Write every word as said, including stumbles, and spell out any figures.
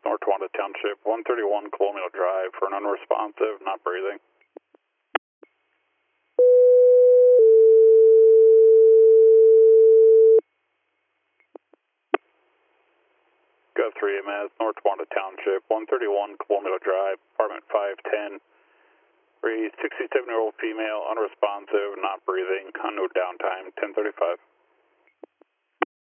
North Wanda Township, one thirty-one Colonial Drive for an unresponsive, not breathing. Got three M S, North Wanda Township, one thirty-one Colonial Drive, apartment five ten. A sixty-seven-year-old female, unresponsive, not breathing, on no downtime, ten thirty-five.